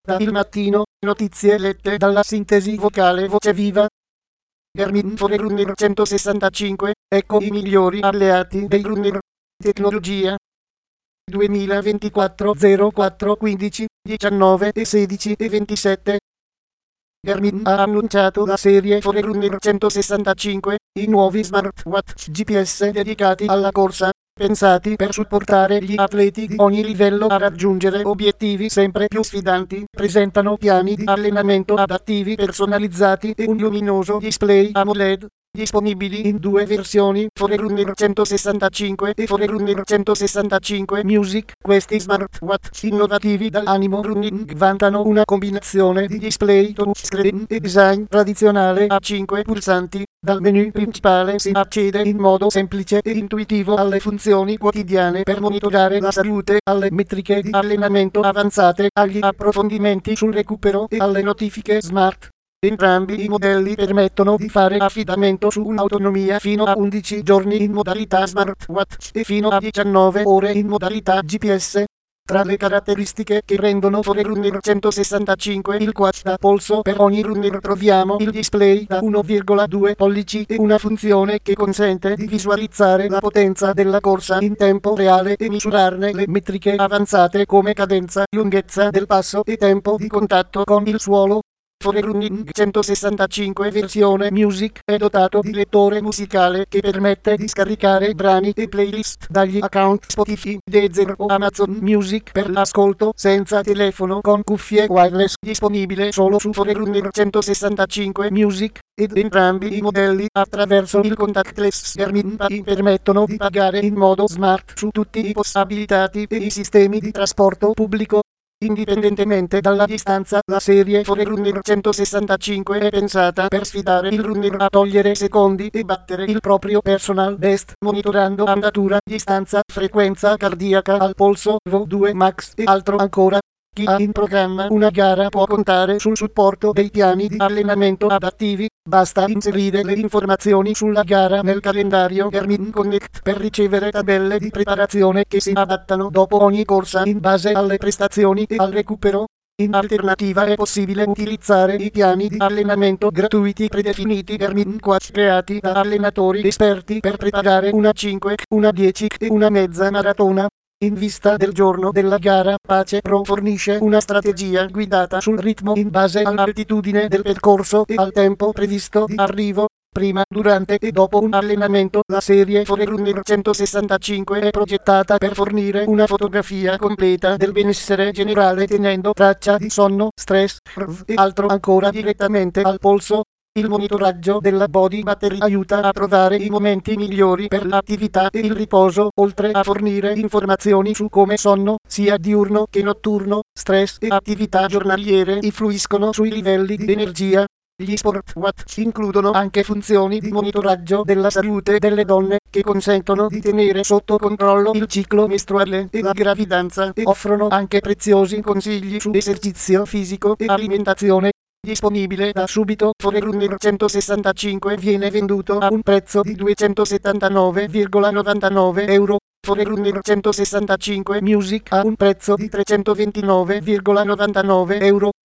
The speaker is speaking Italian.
Da Il Mattino, notizie lette dalla sintesi vocale Voce Viva. Garmin Forerunner 165, ecco i migliori alleati dei runner. Tecnologia. 2024 04 15 19 e 16 e 27. Garmin ha annunciato la serie Forerunner 165, i nuovi smartwatch GPS dedicati alla corsa, pensati per supportare gli atleti di ogni livello a raggiungere obiettivi sempre più sfidanti. Presentano piani di allenamento adattivi personalizzati e un luminoso display AMOLED, disponibili in due versioni, Forerunner 165 e Forerunner 165 Music. Questi smartwatch innovativi dall'animo running vantano una combinazione di display touchscreen e design tradizionale a 5 pulsanti. Dal menu principale si accede in modo semplice e intuitivo alle funzioni quotidiane per monitorare la salute, alle metriche di allenamento avanzate, agli approfondimenti sul recupero e alle notifiche smart. Entrambi i modelli permettono di fare affidamento su un'autonomia fino a 11 giorni in modalità smartwatch e fino a 19 ore in modalità GPS. Tra le caratteristiche che rendono Forerunner 165 il watch da polso per ogni runner troviamo il display da 1,2 pollici e una funzione che consente di visualizzare la potenza della corsa in tempo reale e misurarne le metriche avanzate come cadenza, lunghezza del passo e tempo di contatto con il suolo. Forerunner 165 versione Music è dotato di lettore musicale che permette di scaricare brani e playlist dagli account Spotify, Deezer o Amazon Music per l'ascolto senza telefono con cuffie wireless, disponibile solo su Forerunner 165 Music, ed entrambi i modelli attraverso il contactless Garmin Pay permettono di pagare in modo smart su tutti i POS abilitati e i sistemi di trasporto pubblico. Indipendentemente dalla distanza, la serie Forerunner 165 è pensata per sfidare il runner a togliere secondi e battere il proprio personal best, monitorando andatura, distanza, frequenza cardiaca al polso, VO2 max e altro ancora. Chi ha in programma una gara può contare sul supporto dei piani di allenamento adattivi. Basta inserire le informazioni sulla gara nel calendario Garmin Connect per ricevere tabelle di preparazione che si adattano dopo ogni corsa in base alle prestazioni e al recupero. In alternativa è possibile utilizzare i piani di allenamento gratuiti predefiniti Garmin Watch creati da allenatori esperti per preparare una 5, una 10 e una mezza maratona. In vista del giorno della gara, Pace Pro fornisce una strategia guidata sul ritmo in base all'altitudine del percorso e al tempo previsto di arrivo. Prima, durante e dopo un allenamento, la serie Forerunner 165 è progettata per fornire una fotografia completa del benessere generale tenendo traccia di sonno, stress, e altro ancora direttamente al polso. Il monitoraggio della body battery aiuta a trovare i momenti migliori per l'attività e il riposo, oltre a fornire informazioni su come sonno, sia diurno che notturno, stress e attività giornaliere influiscono sui livelli di energia. Gli smartwatch includono anche funzioni di monitoraggio della salute delle donne, che consentono di tenere sotto controllo il ciclo mestruale e la gravidanza e offrono anche preziosi consigli su esercizio fisico e alimentazione. Disponibile da subito, Forerunner 165 viene venduto a un prezzo di 279,99 euro. Forerunner 165 Music a un prezzo di 329,99 euro.